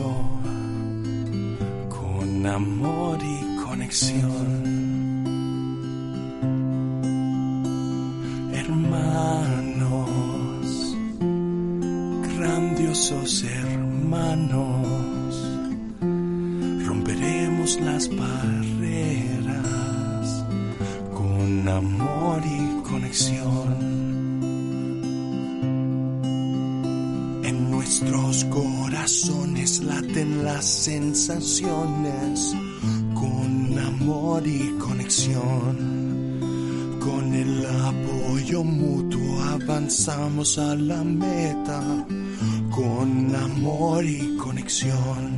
con amor y conexión. Hermanos, grandiosos hermanos, romperemos las barreras con amor y conexión. En nuestros corazones laten las sensaciones con amor y conexión. Con el apoyo mutuo avanzamos a la meta con amor y conexión.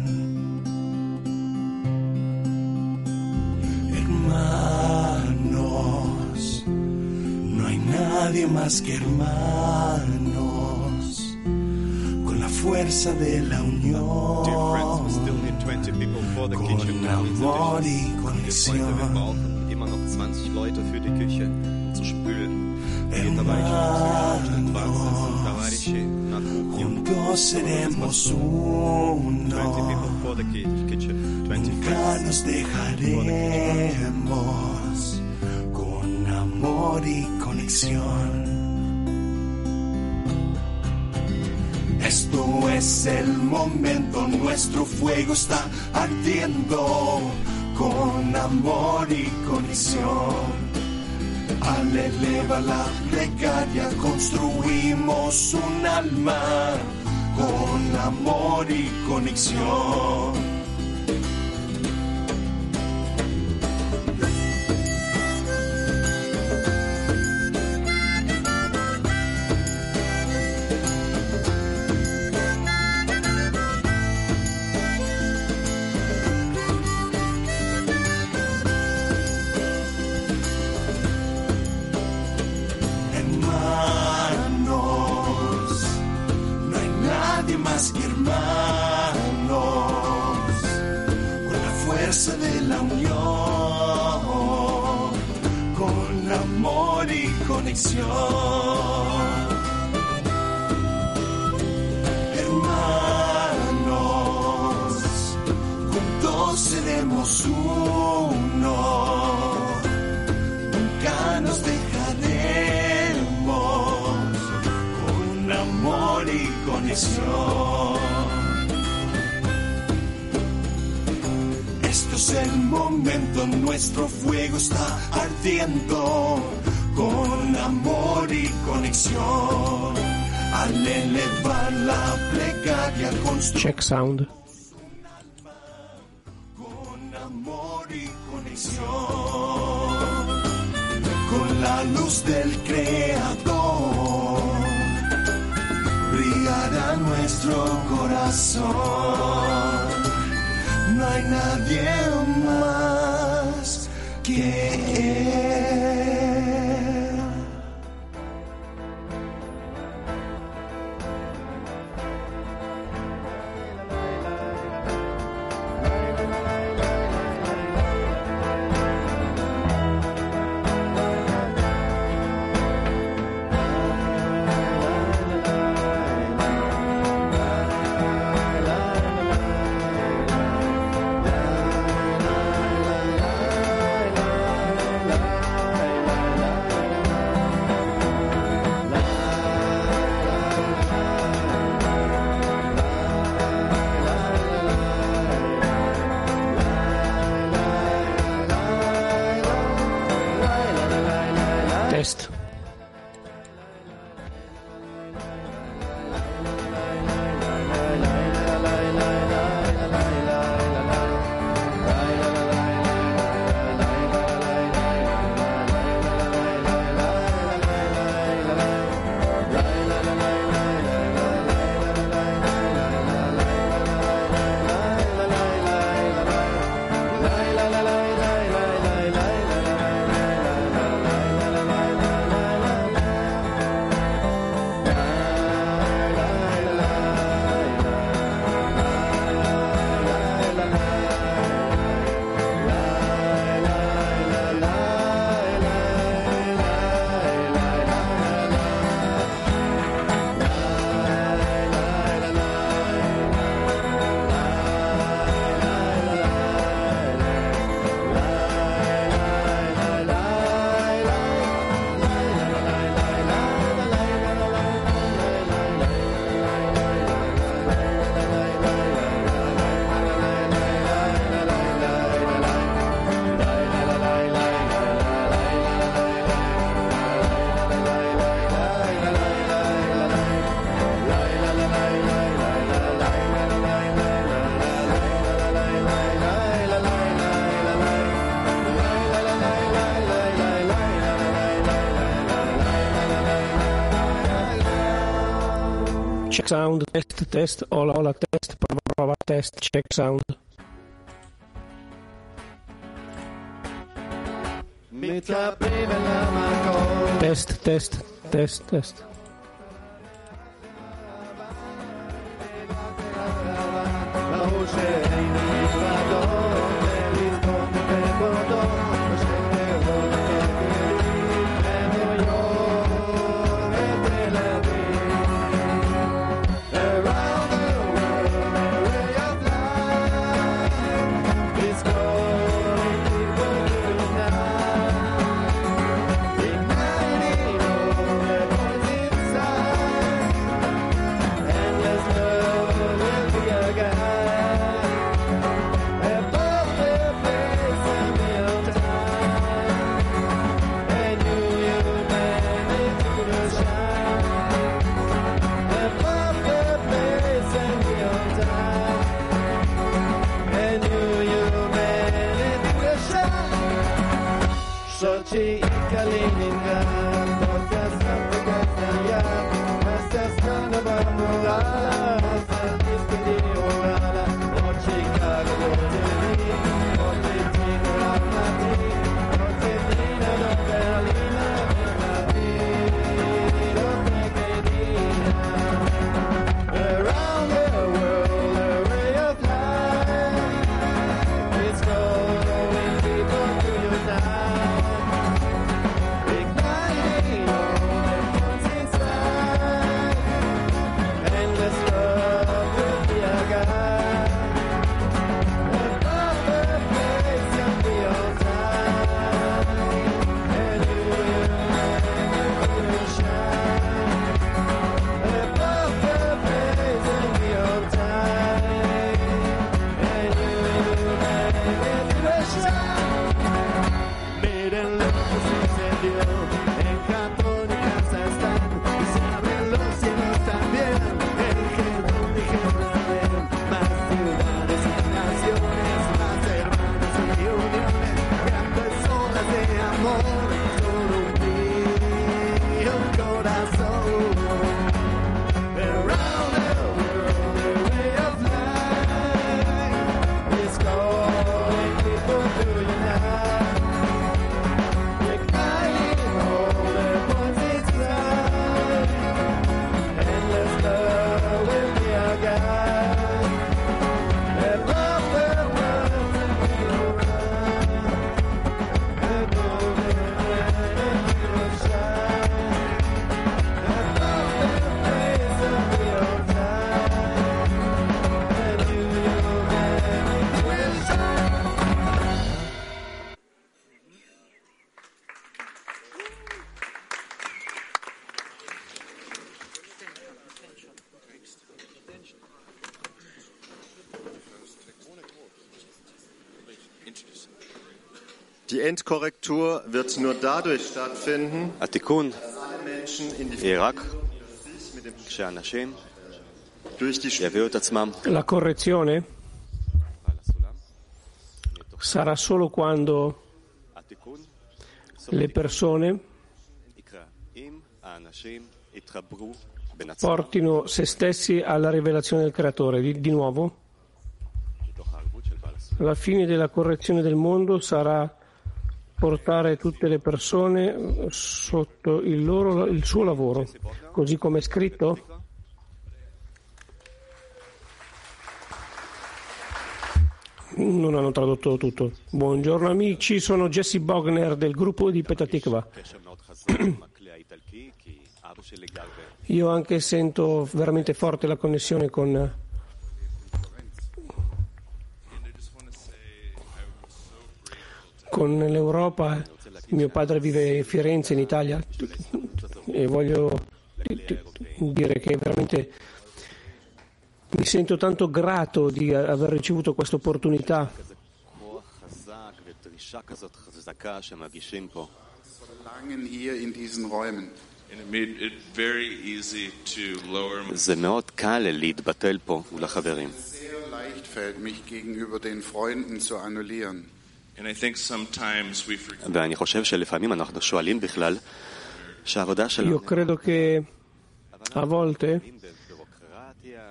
Hermanos, no hay nadie más que hermanos, con la fuerza de la unión, con amor y conexión. Immer noch 20 Leute für die Küche, um zu spülen. Juntos seremos uno, nunca nos dejaremos, con amor y conexión. Esto es el momento, nuestro fuego está ardiendo, con amor y conexión. Al elevar la plegaria construimos un alma con amor y conexión. De la unión, con amor y conexión. Hermanos, juntos seremos uno, nunca nos dejaremos, con amor y conexión. Es el momento, nuestro fuego está ardiendo, con amor y conexión. Al elevar la plegaria construimos Check sound. con amor y conexión. Con la luz del Creador brillará nuestro corazón. No hay nadie más que Él. Test. Check sound, test, hola, test, prova, test, check sound. Test. Die Endkorrektur wird nur dadurch stattfinden, התיקון dass alle Menschen in die יהיה רק כשאנשים durch die יביאו את עצמם La correzione על הסולם. sarà solo quando התיקון le persone יקרא אם האנשים יתחברו בין עצמם portino se stessi alla rivelazione del Creatore. Di nuovo, מתוך הערבות של בעל הסולם. la fine della correzione del mondo sarà portare tutte le persone sotto il suo lavoro, così come è scritto. Non hanno tradotto tutto. Buongiorno amici, sono Jesse Bogner del gruppo di Petah Tikva. Io anche sento veramente forte la connessione con l'Europa. Mio padre vive a Firenze, in Italia, e voglio dire che veramente mi sento tanto grato di aver ricevuto questa opportunità. זה מאוד קל להתבטל פה מול החברים. ואני חושב שלפעמים אנחנו שואלים בכלל שהעבודה שלנו Io credo che a volte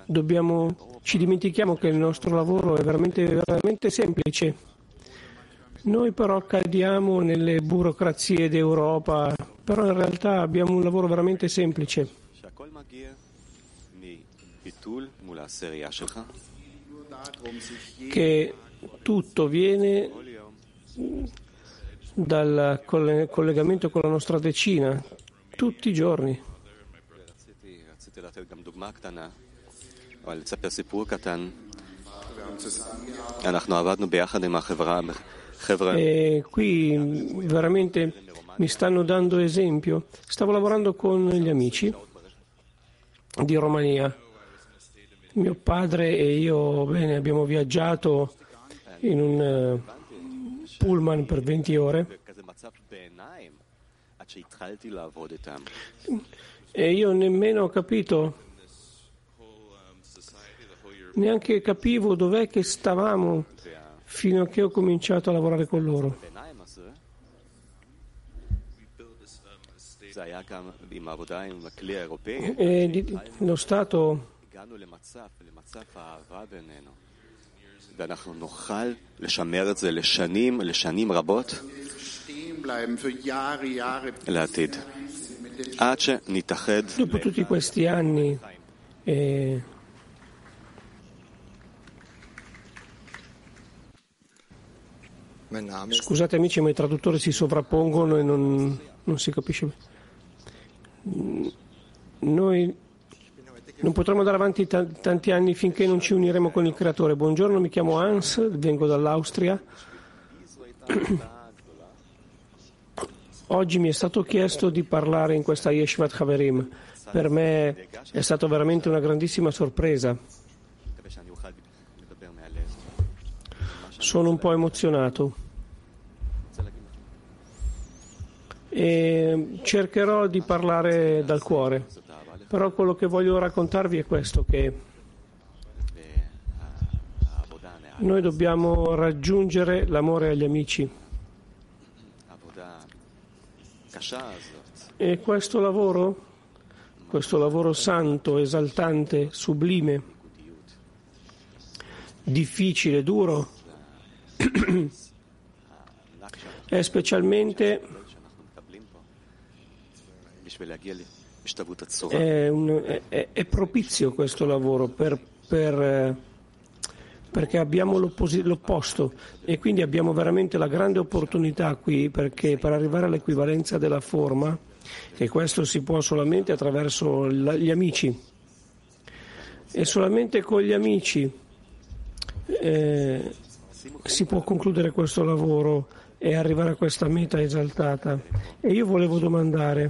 ci dimentichiamo che il nostro lavoro è veramente semplice. Noi però cadiamo nelle burocrazie d'Europa, però in realtà abbiamo un lavoro veramente semplice. Che tutto viene dal collegamento con la nostra decina, tutti i giorni. E qui veramente mi stanno dando esempio. Stavo lavorando con gli amici di Romania. Mio padre e io, abbiamo viaggiato in un pullman per 20 ore e io nemmeno ho capito, neanche capivo dov'è che stavamo fino a che ho cominciato a lavorare con loro. E lo Stato ואנחנו נוכל לשמר את זה לשנים רבות לעתיד. עד שנתאחד. Dopo tutti questi anni scusate amici, ma i traduttori si sovrappongono e non si capisce. Noi non potremo andare avanti tanti anni finché non ci uniremo con il Creatore. Buongiorno, mi chiamo Hans, vengo dall'Austria. Oggi mi è stato chiesto di parlare in questa Yeshivat Haverim. Per me è stata veramente una grandissima sorpresa. Sono un po' emozionato e cercherò di parlare dal cuore. Però quello che voglio raccontarvi è questo, che noi dobbiamo raggiungere l'amore agli amici. E questo lavoro santo, esaltante, sublime, difficile, duro, è specialmente è propizio questo lavoro perché abbiamo l'opposto e quindi abbiamo veramente la grande opportunità qui, perché per arrivare all'equivalenza della forma, e questo si può solamente attraverso gli amici, e solamente con gli amici si può concludere questo lavoro e arrivare a questa meta esaltata. E io volevo domandare,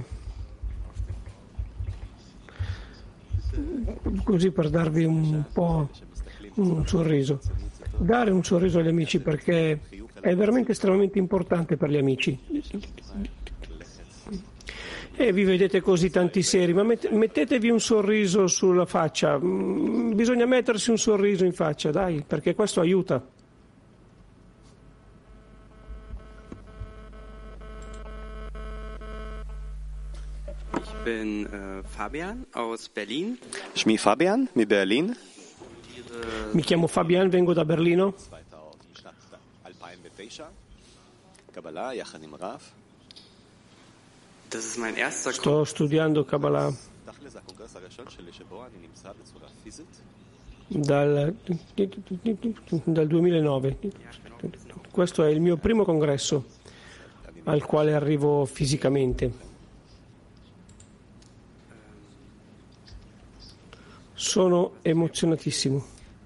così per darvi un po' un sorriso, dare un sorriso agli amici, perché è veramente estremamente importante per gli amici. E vi vedete così tanti seri, ma mettetevi un sorriso sulla faccia, bisogna mettersi un sorriso in faccia, dai, perché questo aiuta. Ich bin Fabian aus Berlin. שמי פביאן מברלין. Mi chiamo Fabian, vengo da Berlino. 2009, קבלה יחד עם רב. Das ist mein erster Sto studiando Kabbalah תכל'ס הקונגרס הראשון שלי שבו אני נמצא בצורה פיזית. dal 2009. Questo è il mio primo congresso al quale arrivo fisicamente. Sono emozionatissimo.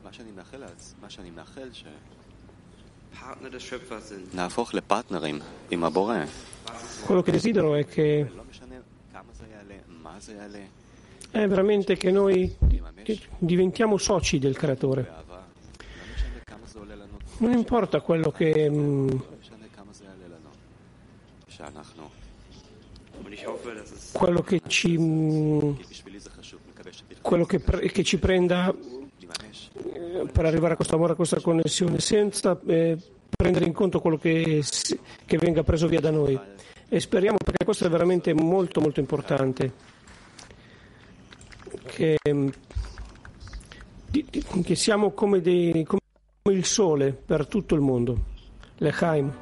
Partner des Schöpfers sind. נהפוך לפרטנרים עם הבורא. Quello che desidero è che לא משנה כמה זה יעלה, מה זה יעלה. è veramente che noi diventiamo soci del Creatore. באהבה. לא משנה כמה זה עולה לנו. Non importa quello che לא משנה כמה זה יעלה לנו. שאנחנו. Und ich hoffe, dass es quello che ci כי בשבילי זה חשוב. מקווה שתתחילו quello che ci prenda לממש. per arrivare a questo amore, a questa connessione, senza prendere in conto quello che venga preso via da noi. E speriamo, perché questo è veramente molto molto importante, che che siamo come il sole per tutto il mondo. L'Echaim.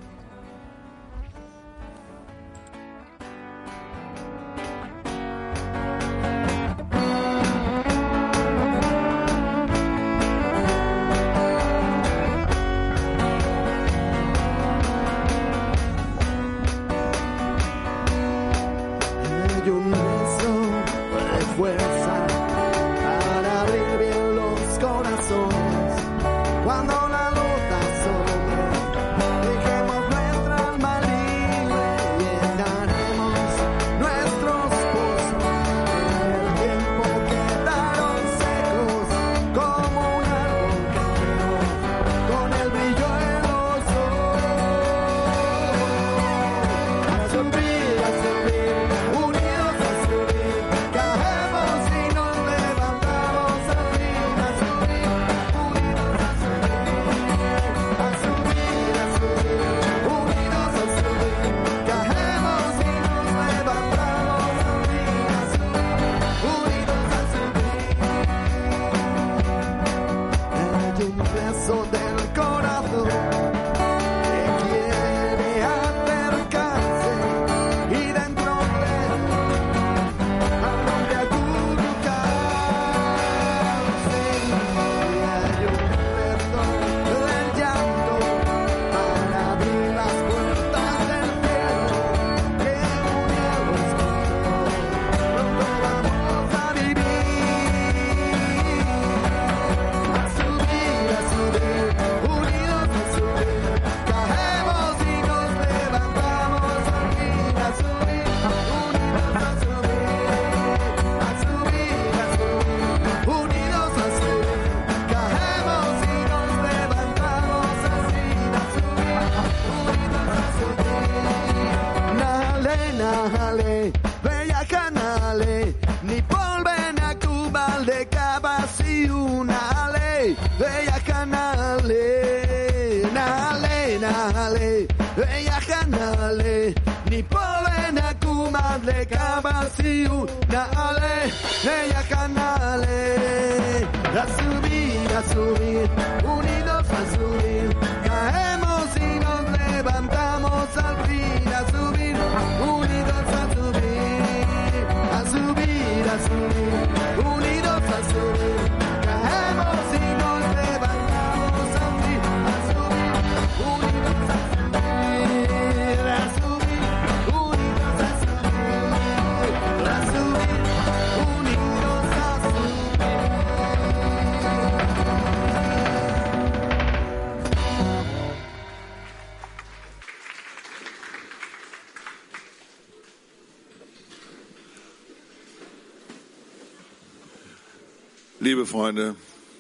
Liebe Freunde,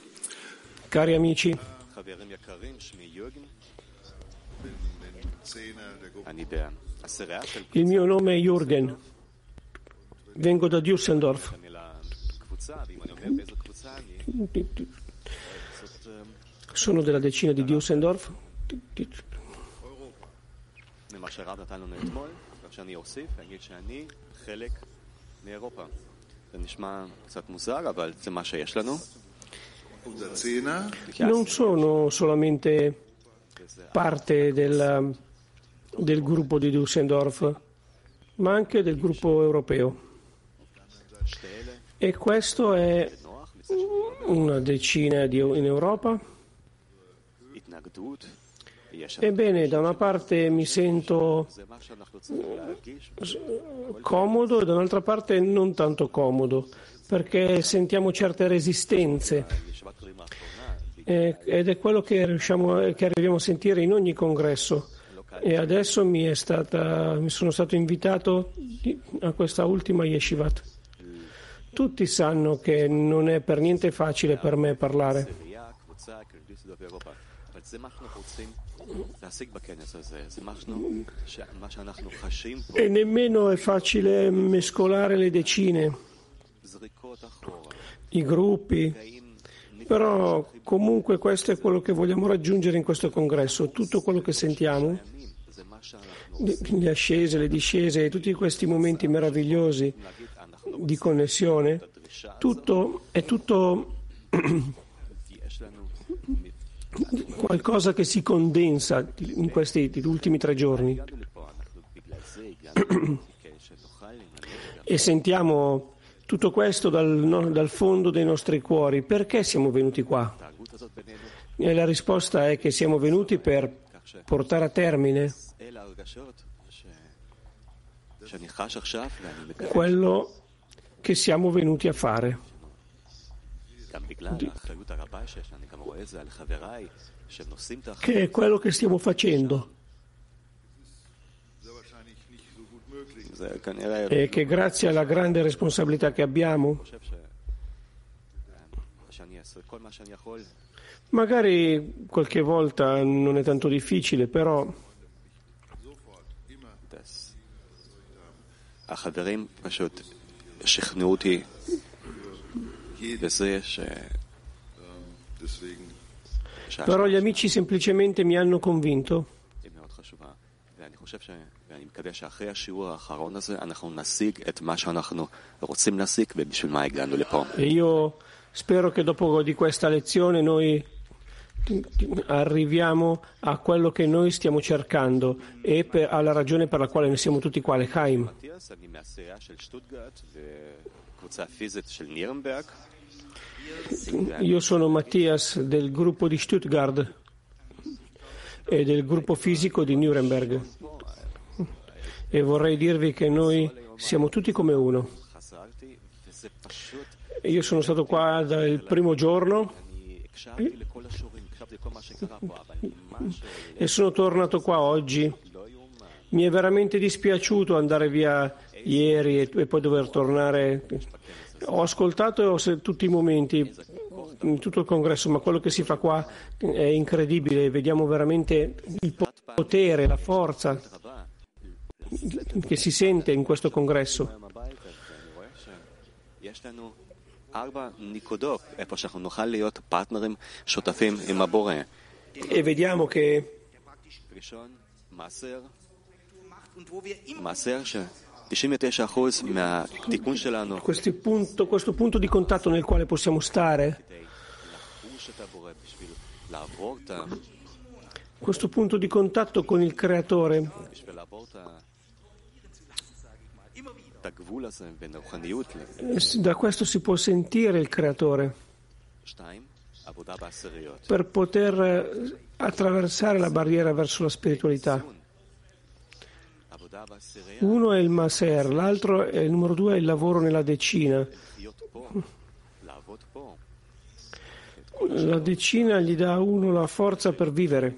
cari amici, il mio nome è Jürgen, vengo da Düsseldorf. Sono della decina di Düsseldorf. Non sono solamente parte del gruppo di Düsseldorf, ma anche del gruppo europeo. E questo è una decina in Europa. Ebbene, da una parte mi sento comodo e da un'altra parte non tanto comodo, perché sentiamo certe resistenze ed è quello che arriviamo a sentire in ogni congresso. E adesso mi sono stato invitato a questa ultima yeshivat. Tutti sanno che non è per niente facile per me parlare. E nemmeno è facile mescolare le decine, i gruppi, però comunque questo è quello che vogliamo raggiungere in questo congresso. Tutto quello che sentiamo, le ascese, le discese, tutti questi momenti meravigliosi di connessione, tutto è tutto qualcosa che si condensa in questi ultimi 3 giorni e sentiamo tutto questo dal fondo dei nostri cuori. Perché siamo venuti qua? E la risposta è che siamo venuti per portare a termine quello che siamo venuti a fare. Che è quello che stiamo facendo. E che grazie alla grande responsabilità che abbiamo, magari qualche volta non è tanto difficile, però gli amici semplicemente mi hanno convinto e io spero che dopo di questa lezione noi arriviamo a quello che noi stiamo cercando e alla ragione per la quale noi siamo tutti qua, l'Echaim. Io sono Mattias del gruppo di Stuttgart e del gruppo fisico di Nuremberg e vorrei dirvi che noi siamo tutti come uno. Io sono stato qua dal primo giorno e sono tornato qua oggi. Mi è veramente dispiaciuto andare via ieri e poi dover tornare. Ho ascoltato tutti i momenti, in tutto il congresso, ma quello che si fa qua è incredibile. Vediamo veramente il potere, la forza che si sente in questo congresso. E vediamo che questo punto di contatto nel quale possiamo stare, questo punto di contatto con il Creatore, da questo si può sentire il Creatore per poter attraversare la barriera verso la spiritualità. Uno è il Maser, l'altro è il numero 2 è il lavoro nella decina. La decina gli dà a uno la forza per vivere,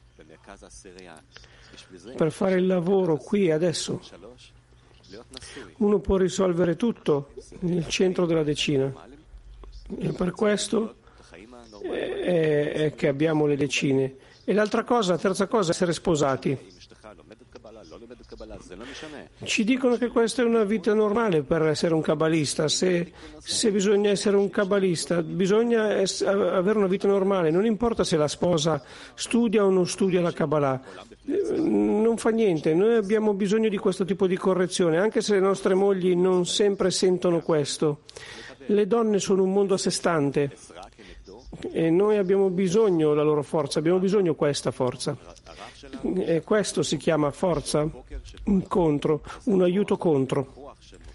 per fare il lavoro qui e adesso. Uno può risolvere tutto nel centro della decina e per questo è che abbiamo le decine. E la terza cosa è essere sposati. Ci dicono che questa è una vita normale per essere un kabbalista. Se bisogna essere un kabbalista, bisogna avere una vita normale. Non importa se la sposa studia o non studia la Kabbalah. Non fa niente. Noi abbiamo bisogno di questo tipo di correzione, anche se le nostre mogli non sempre sentono questo. Le donne sono un mondo a sé stante e noi abbiamo bisogno della loro forza, abbiamo bisogno di questa forza. E questo si chiama forza contro, un aiuto contro.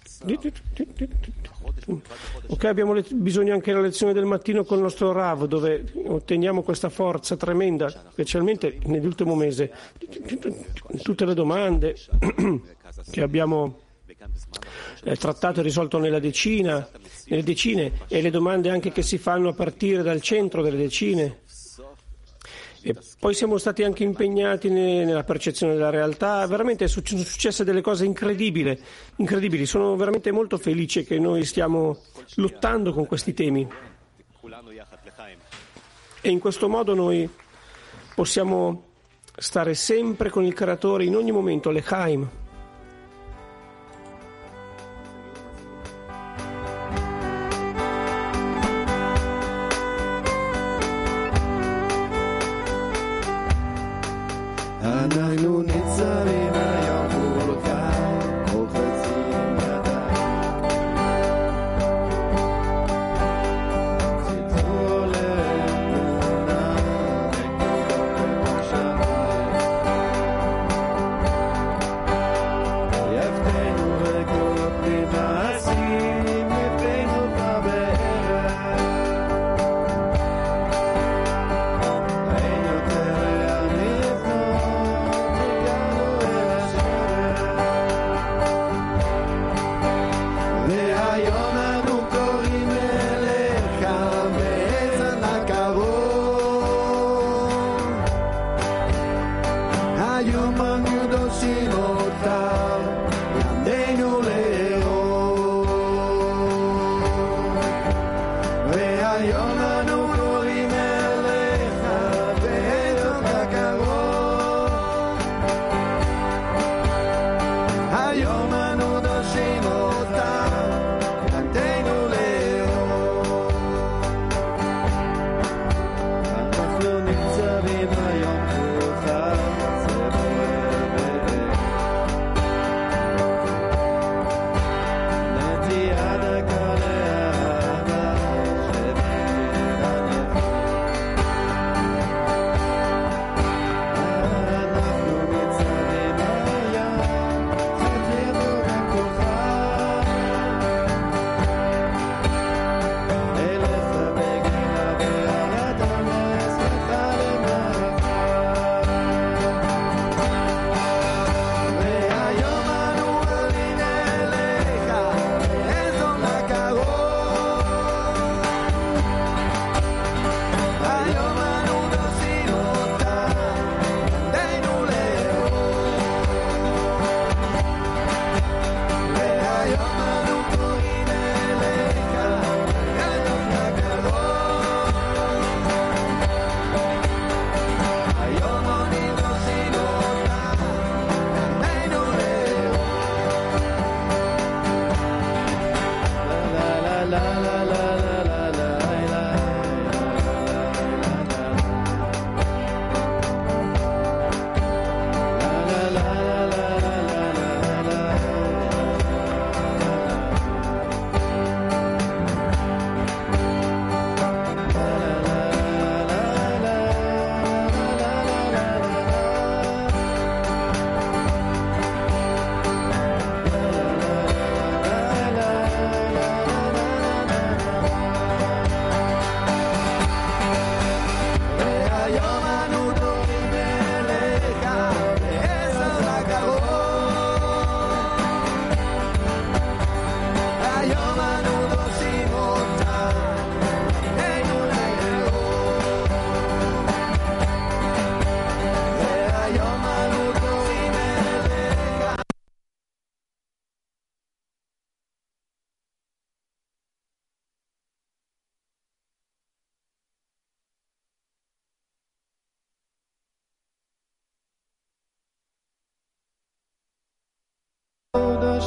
Ok, abbiamo bisogno anche della lezione del mattino con il nostro Rav, dove otteniamo questa forza tremenda, specialmente nell'ultimo mese. Tutte le domande che abbiamo trattato e risolto nelle decine e le domande anche che si fanno a partire dal centro delle decine. E poi siamo stati anche impegnati nella percezione della realtà. Veramente sono successe delle cose incredibili. Sono veramente molto felice che noi stiamo lottando con questi temi. E in questo modo noi possiamo stare sempre con il Creatore in ogni momento, l'Echaim. אנחנו ניצבים היום מולכם, חופצים ידיים. ציטטו לאמונה,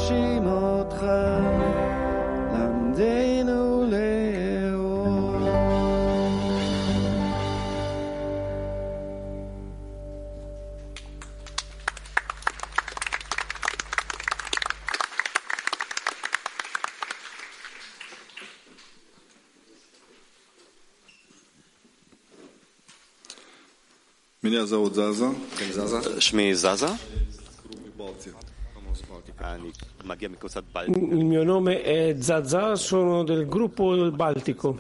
מבקשים אותך, למדנו לאהוב. Меня зовут Заза. שמי זזה. אני מגיע מקבוצת בלטיקה. Il mio nome è Zaza, sono del gruppo del Baltico.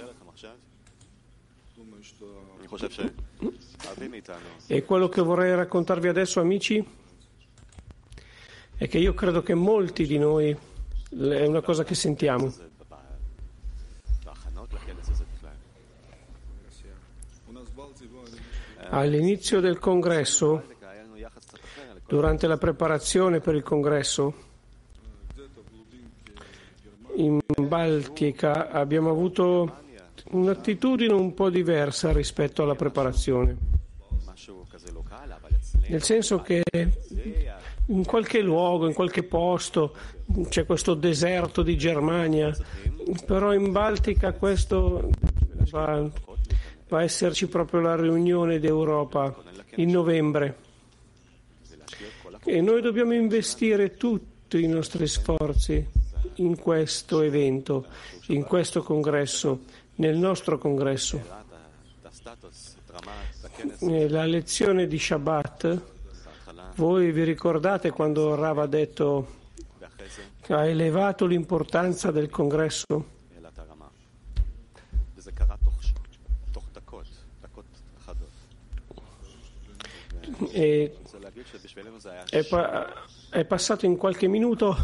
אני חושב שהרבה מאיתנו E quello che vorrei raccontarvi adesso, amici, è che io credo che molti di noi, è una cosa che sentiamo, בהכנות לכנס הזה בכלל. all'inizio del congresso, היה לנו יחס קצת אחר לכל durante la preparazione per il congresso, in Baltica abbiamo avuto un'attitudine un po' diversa rispetto alla preparazione. משהו כזה לוקל, אבל אצלנו Nel senso che in qualche luogo, in qualche posto, c'è questo deserto di Germania, però in Baltica questo va a esserci proprio la riunione d'Europa in novembre. E noi dobbiamo investire tutti i nostri sforzi in questo evento, in questo congresso, nel nostro congresso. La lezione di Shabbat, voi vi ricordate quando Rav ha detto che ha elevato l'importanza del congresso? העלה את הרמה. וזה קרה תוך דקות אחדות. E אני רוצה להגיד שבשבילנו זה היה è passato in qualche minuto.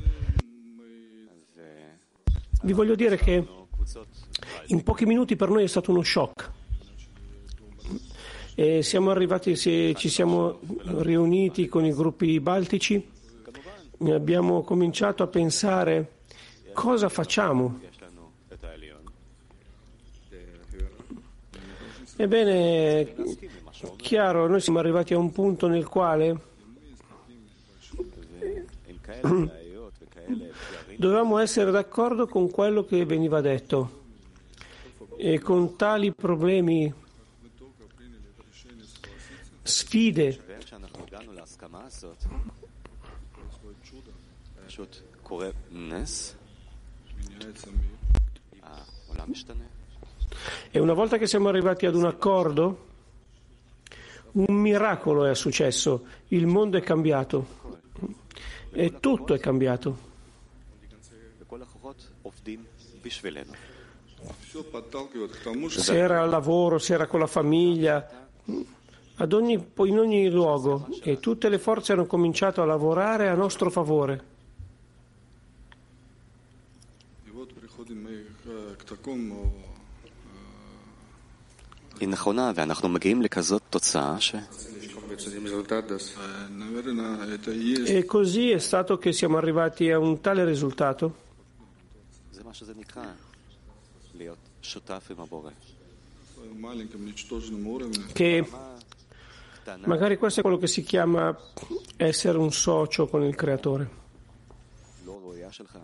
Vi voglio dire che קבוצות in pochi minuti per noi è stato uno shock. E siamo arrivati, ci siamo riuniti con i gruppi baltici e abbiamo cominciato a pensare cosa facciamo. יש לנו את העליון. Ebbene, chiaro, noi siamo arrivati a un punto nel quale עם כאלה בעיות וכאלה אתגרים, dovevamo essere d'accordo con quello che veniva detto e con tali problemi, sfide, ואיך שאנחנו הגענו להסכמה הזאת, פשוט קורה נס, העולם משתנה. e una volta che siamo arrivati ad un accordo, un miracolo è successo, il mondo è cambiato e tutto è cambiato. וכל הכוחות עובדים בשבילנו. Все подталкивает к тому, что Se era al lavoro, se era con la famiglia, in ogni luogo, e tutte le forze hanno cominciato a lavorare a nostro favore. и вот приходим мы к такому היא נכונה, ואנחנו מגיעים לכזאת תוצאה наверное, это и есть E così è stato che siamo arrivati a un tale risultato זה מה שזה נקרא, להיות שותף עם הבורא. в маленьком ничтожном уровне. che קטנה, magari questo è quello che si chiama essere un socio con il creatore. לא ראויה שלך.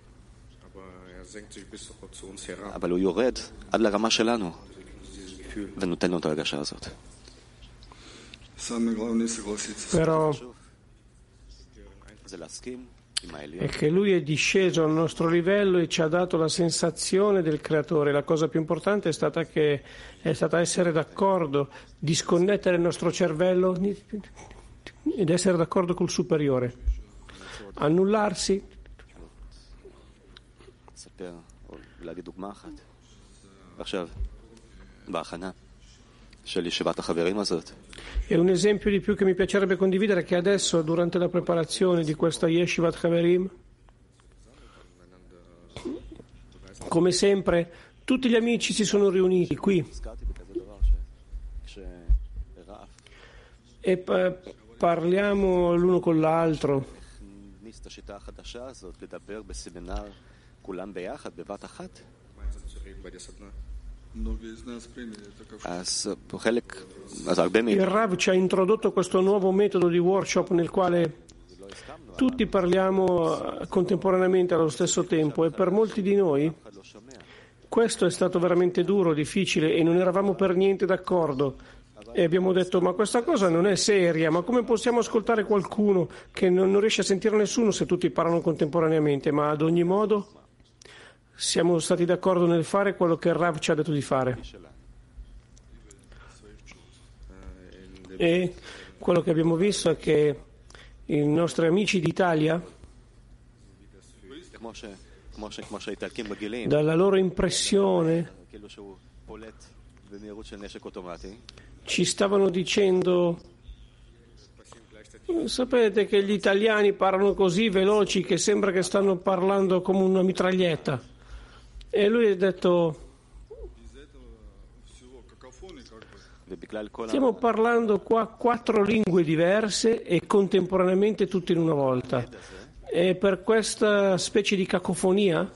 אבל הוא יורד עד לרמה שלנו, ונותן לנו את ההרגשה הזאת. Самое главное согласиться. Però זה להסכים עם è העליון, che lui è disceso al nostro livello e ci ha dato la sensazione del creatore. La cosa più importante è stata essere d'accordo, disconnettere il nostro cervello ed essere d'accordo col superiore, annullarsi. לספר או להגיד דוגמה אחת. עכשיו, בהכנה של ישיבת החברים הזאת, E un esempio di più che mi piacerebbe condividere è che adesso, durante la preparazione di questa Yeshivat Haverim, come sempre, tutti gli amici si sono riuniti qui הזכרתי בכזה דבר שכשרף e parliamo l'uno con l'altro. הכניס את השיטה החדשה הזאת לדבר בסמינר כולם ביחד, בבת אחת, Многие из нас приняли это как אז הרבה Il Rav ci ha introdotto questo nuovo metodo di workshop nel quale tutti parliamo contemporaneamente allo stesso tempo e per molti di noi questo è stato veramente duro, difficile e non eravamo per niente d'accordo. E abbiamo detto, ma questa cosa non è seria, ma come possiamo ascoltare qualcuno che non riesce a sentire nessuno se tutti parlano contemporaneamente? Ma ad ogni modo siamo stati d'accordo nel fare quello che il Rav ci ha detto di fare. E quello che abbiamo visto è che i nostri amici d'Italia, dalla loro impressione, ci stavano dicendo: sapete che gli italiani parlano così veloci che sembra che stanno parlando come una mitraglietta. E lui ha detto: stiamo parlando qua 4 lingue diverse e contemporaneamente tutte in una volta. E per questa specie di cacofonia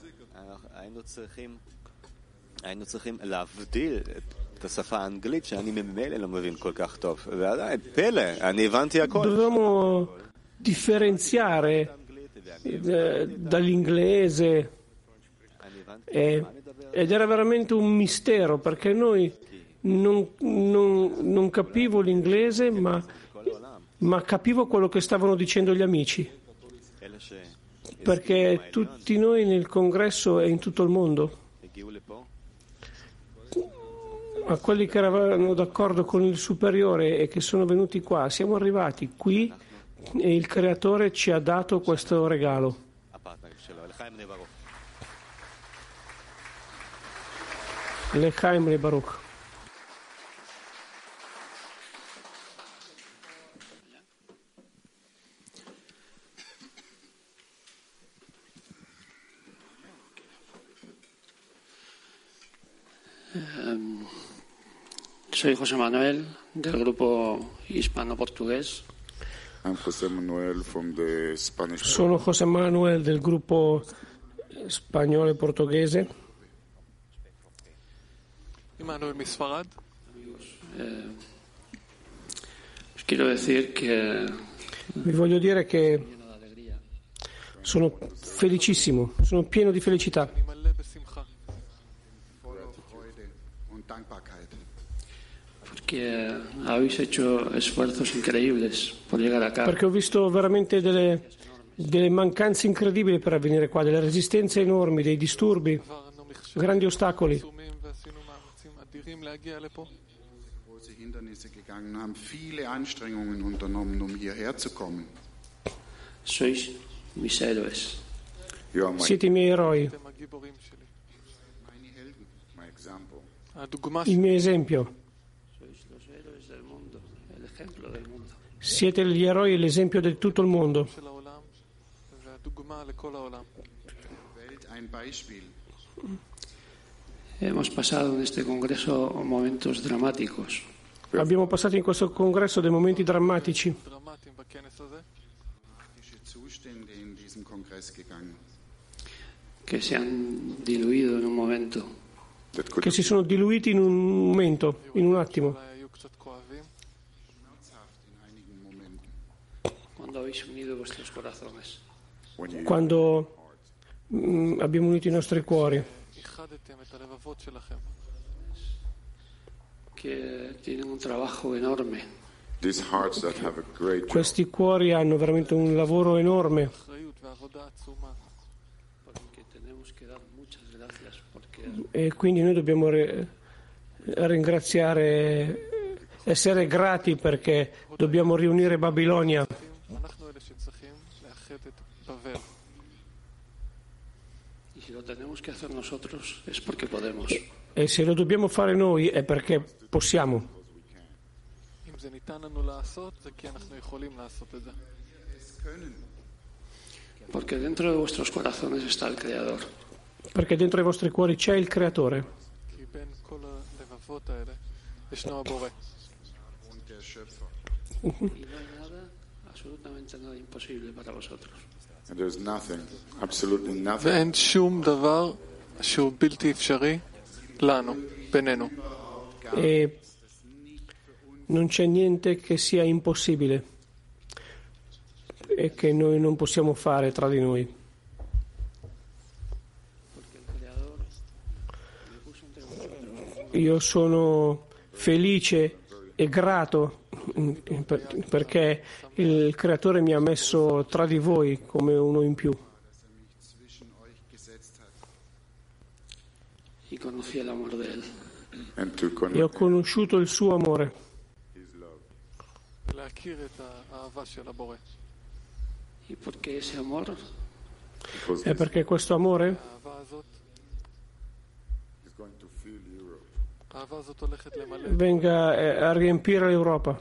dovevamo differenziare dall'inglese ed era veramente un mistero perché noi non capivo l'inglese ma capivo quello che stavano dicendo gli amici, perché tutti noi nel congresso e in tutto il mondo, a quelli che eravamo d'accordo con il superiore e che sono venuti qua, siamo arrivati qui e il creatore ci ha dato questo regalo. L'Echaim le Baruch. Soy José Manuel del grupo hispano-portugués. I'm José Manuel from the Spanish. Sono José Manuel del gruppo spagnolo e portoghese. Manuel Misfarad. Quiero decir que vi voglio dire che sono felicissimo, sono pieno di felicità. Porque habéis hecho esfuerzos increíbles por llegar acá. Perché ho visto veramente delle mancanze incredibili per venire qua, delle resistenze enormi, dei disturbi, grandi ostacoli. Große Hindernisse gegangen, haben viele Anstrengungen unternommen, um hierher zu kommen. Sois mis héroes. Siete i miei eroi, My example. il mio esempio. Siete gli eroi e l'esempio di tutto il mondo. Welt ein Beispiel. Hemos pasado en este congreso momentos dramáticos. Abbiamo passato in questo congresso dei momenti drammatici Zustände in diesem Kongress gegangen. Que se han diluido en un momento. che si sono diluiti in un momento, in un attimo. Cuando habéis unido vuestros corazones. Quando abbiamo unito i nostri cuori. Que tienen un trabajo enorme. Questi cuori hanno veramente un lavoro enorme. E quindi noi dobbiamo ringraziare, essere grati perché dobbiamo riunire Babilonia. E se lo dobbiamo fare noi è perché possiamo. Perché dentro de vuestros corazones está el Creador. Perché dentro i vostri cuori c'è il Creatore. Y no hay nada, absolutamente nada imposible para vosotros. And there's nothing, absolutely nothing. ואין שום דבר שהוא בלתי אפשרי לנו, בינינו. E non c'è niente che sia impossibile e che noi non possiamo fare tra di noi. Io sono felice e grato perché il Creatore mi ha messo tra di voi come uno in più. E ho conosciuto il suo amore. E perché questo amore venga a riempire l'Europa.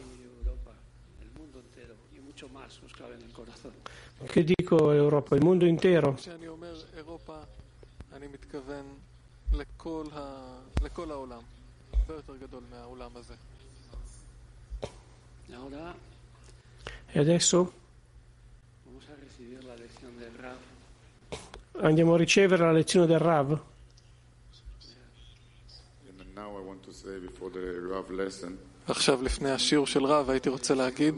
Che dico Europa? Il mondo intero. E adesso andiamo a ricevere la lezione del Rav. עכשיו לפני השיעור של רב הייתי רוצה להגיד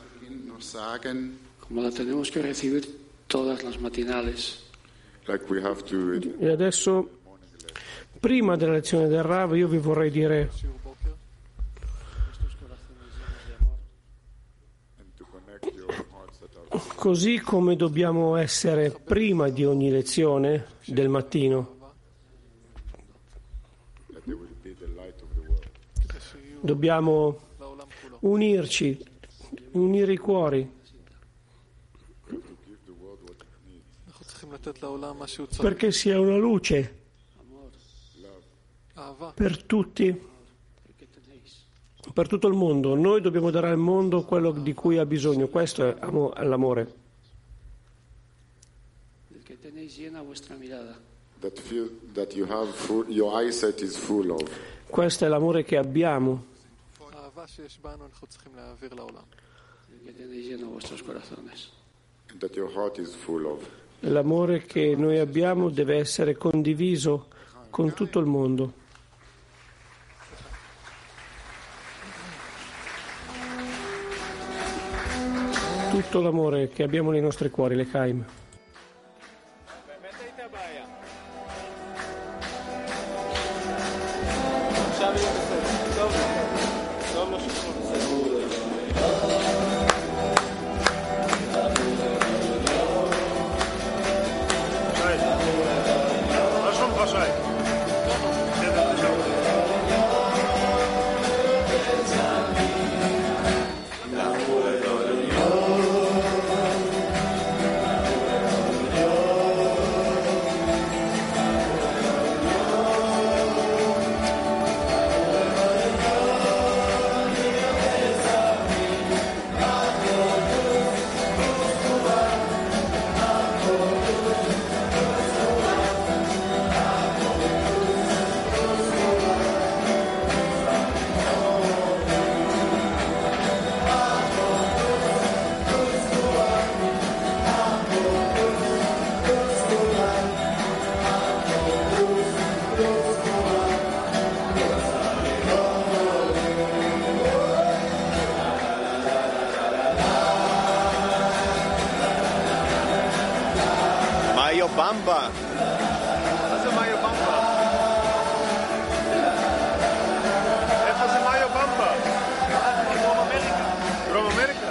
e adesso prima della lezione del Rav io vi vorrei dire così come dobbiamo essere prima di ogni lezione del mattino. Dobbiamo unirci, unire i cuori, perché sia una luce per tutti, per tutto il mondo. Noi dobbiamo dare al mondo quello di cui ha bisogno. Questo è l'amore. Questo è l'amore che abbiamo. L'amore che noi abbiamo deve essere condiviso con tutto il mondo. Tutto l'amore che abbiamo nei nostri cuori, le Chaim. במבה. מה זה מאיו במבה? איפה זה מאיו במבה? דרום אמריקה. דרום אמריקה?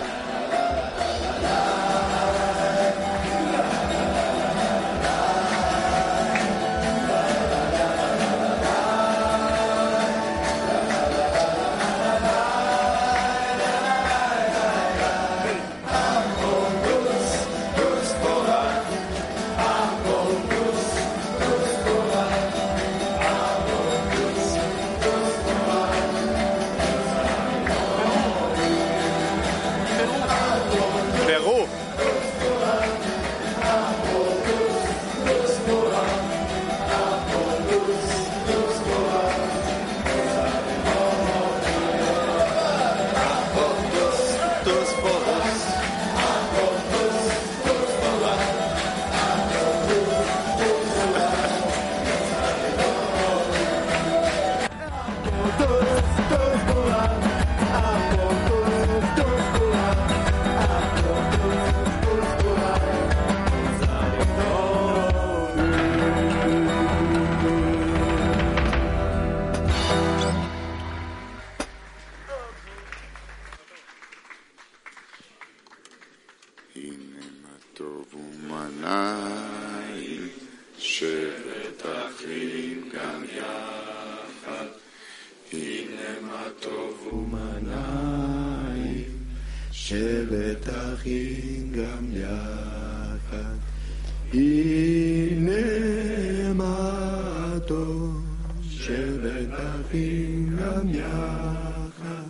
הנה מה טוב ומה נעים, שבת אחים גם יחד. הנה מה טוב ומה נעים, שבת אחים גם יחד. הנה מה טוב, שבת אחים גם יחד.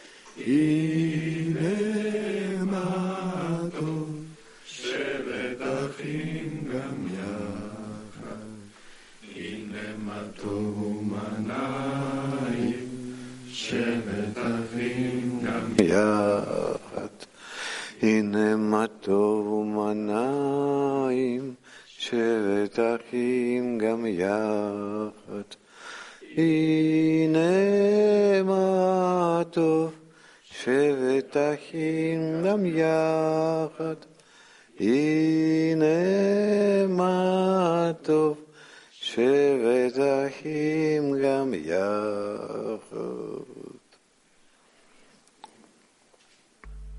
הנה מה טוב, שבת אחים גם יחד. הנה מה טוב ומה נעים, שבת אחים גם יחד. הנה מה טוב ומה נעים, שבת אחים גם יחד. הנה מה טוב, שבת אחים גם יחד. הנה מה טוב, שבת אחים גם יחד.